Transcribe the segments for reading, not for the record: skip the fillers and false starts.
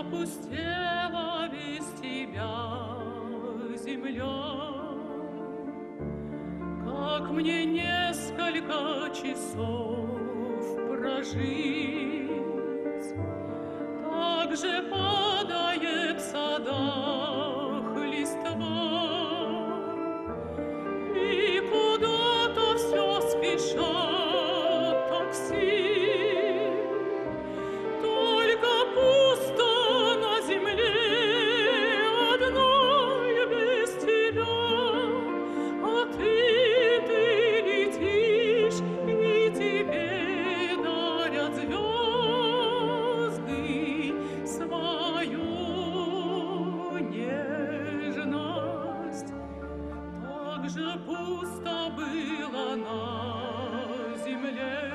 опустела без тебя земля. Как мне несколько часов прожить, так же падает в садах листва, и куда-то все спешат такси, только пусто на земле одной без тебя, а ты летишь, и тебе дарят звезды свою нежность. Так же пусто было на земле,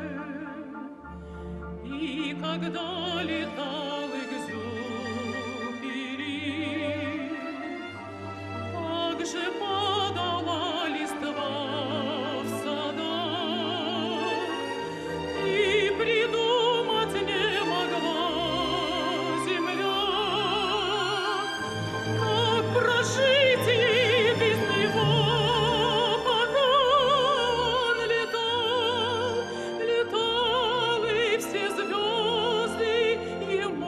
и когда летал Экзюпери, так же падала листва в садах, и придумать не могла земля, как прожить ей без него, пока он летал, летал, и все звезды ему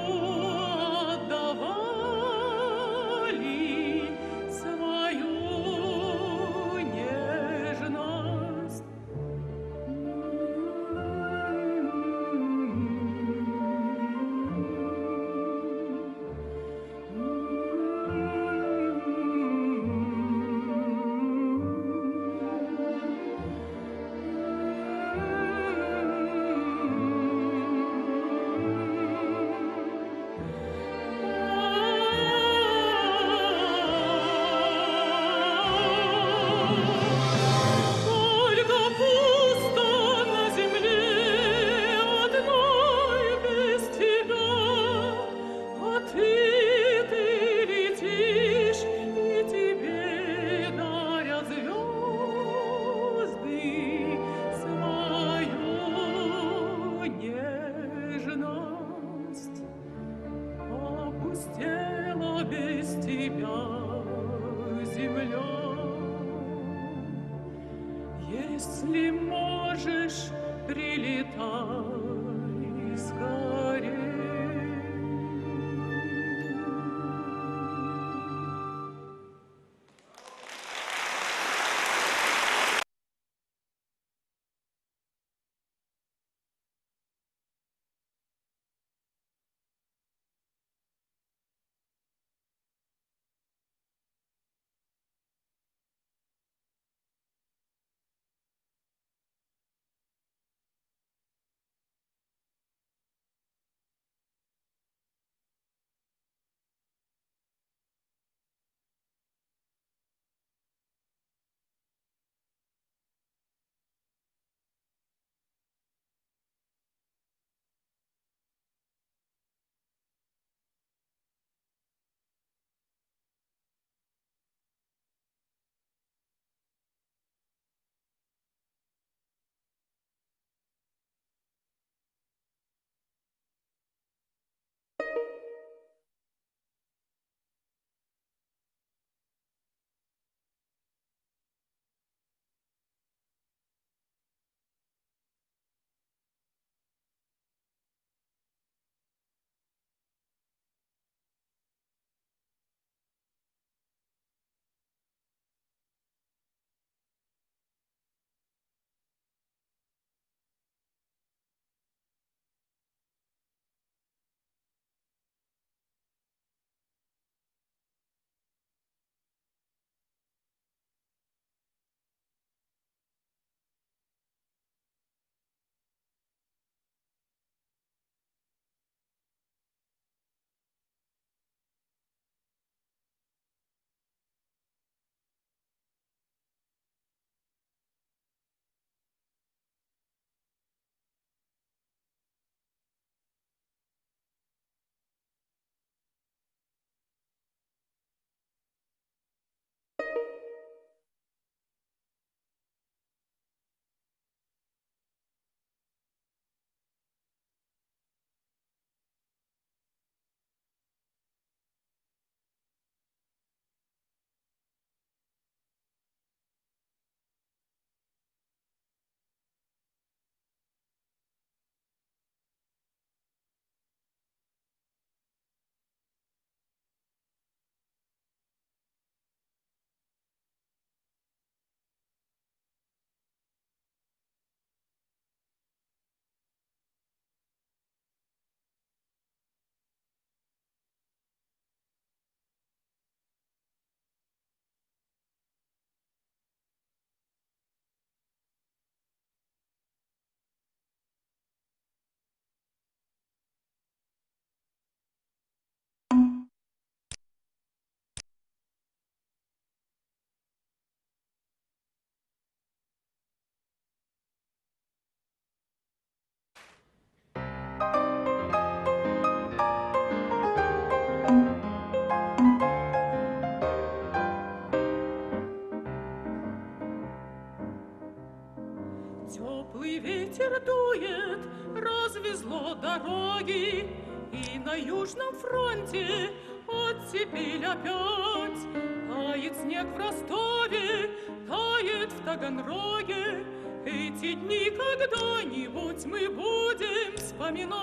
ветер дует, развезло дороги, и на Южном фронте оттепель опять. Тает снег в Ростове, тает в Таганроге. Эти дни когда-нибудь мы будем вспоминать.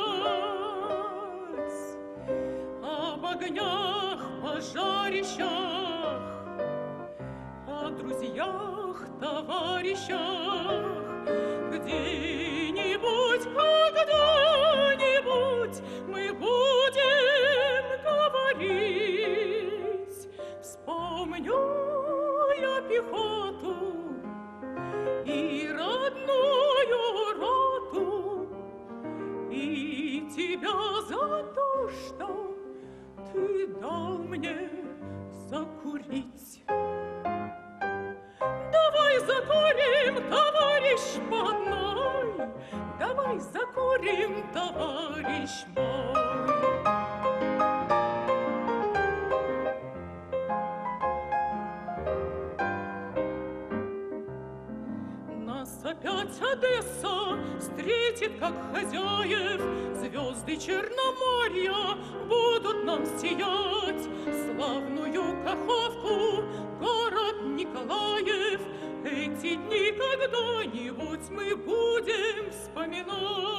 Об огнях, пожарищах, о друзьях, товарищах. Где-нибудь, когда-нибудь мы будем говорить. Вспомню я пехоту и родную роту, и тебя за то, что ты дал мне закурить. Давай закурим, товарищ мой, давай закурим, товарищ мой. Нас опять Одесса встретит, как хозяев. Звезды Черноморья будут нам сиять. Славную Каховку, город Николаев. Эти дни когда-нибудь мы будем вспоминать.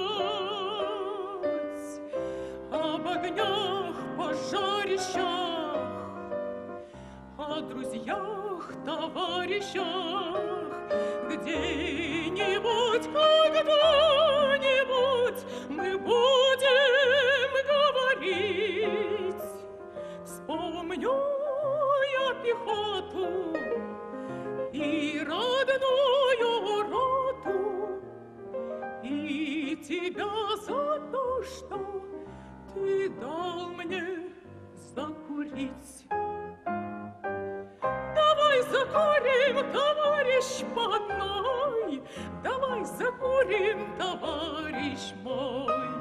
Об огнях, пожарищах, о друзьях, товарищах. Где-нибудь, когда-нибудь мы будем говорить. Вспомню я пехоту и родную роту, и тебя за то, что ты дал мне закурить. Давай закурим, товарищ мой, давай закурим, товарищ мой.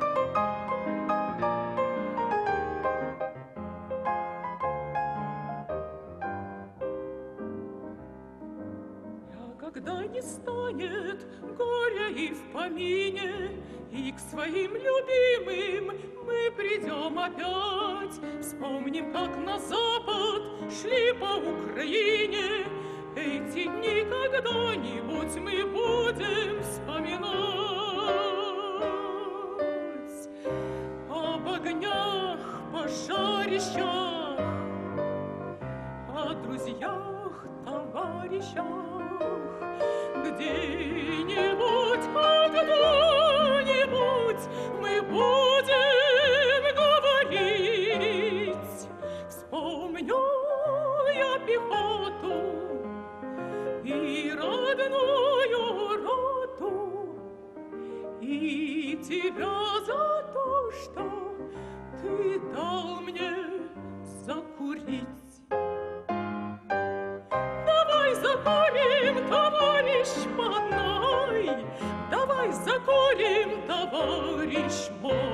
Когда не станет горя и в помине, и к своим любимым мы придем опять. Вспомним, как на запад шли по Украине. Эти дни когда-нибудь мы будем вспоминать. Об огнях, пожарищах, о друзьях, товарищах. Где-нибудь, когда-нибудь мы будем говорить. Вспомню я пехоту и родную роту, и тебя за то, что ты дал мне закурить. Давай закурим, товарищ мой, давай закурим, товарищ мой.